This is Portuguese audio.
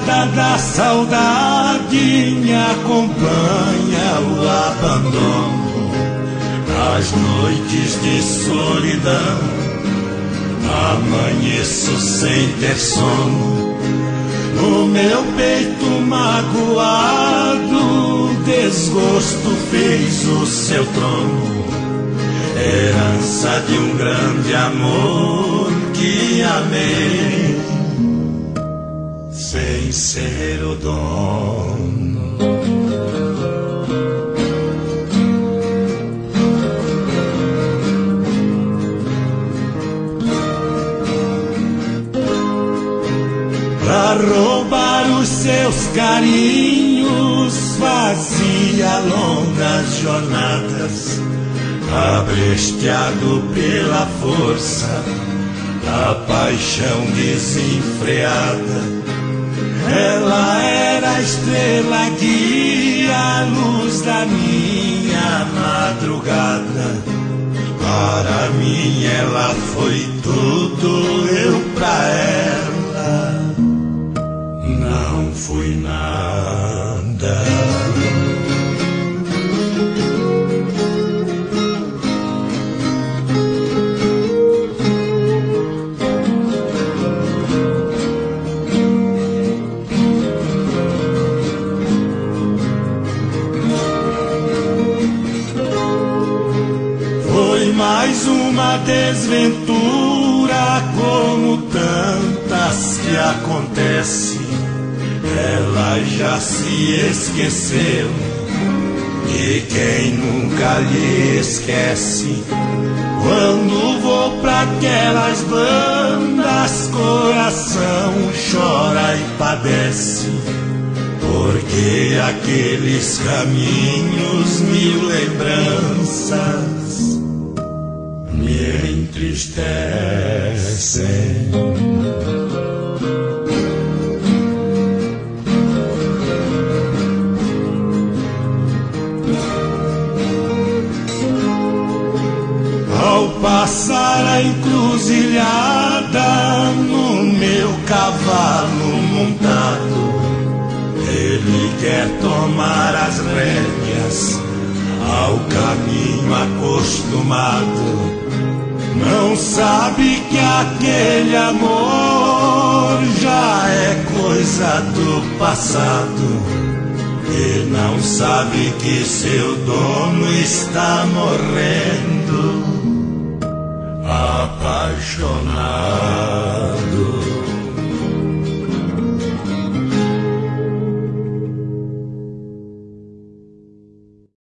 estrada da saudade me acompanha o abandono. As noites de solidão, amanheço sem ter sono. No meu peito magoado, o desgosto fez o seu trono. Herança de um grande amor que amei, sem ser o dono. Pra roubar os seus carinhos, fazia longas jornadas, abresteado pela força da paixão desenfreada. Ela era a estrela guia, a luz da minha madrugada. Para mim ela foi tudo, eu pra ela não fui nada. Mais uma desventura como tantas que acontecem. Ela já se esqueceu de quem nunca lhe esquece. Quando vou pra aquelas bandas, coração chora e padece, porque aqueles caminhos, mil lembranças me entristecem. Ao passar a encruzilhada, no meu cavalo montado, ele quer tomar as rédeas ao caminho acostumado. Não sabe que aquele amor já é coisa do passado, e não sabe que seu dono está morrendo apaixonado.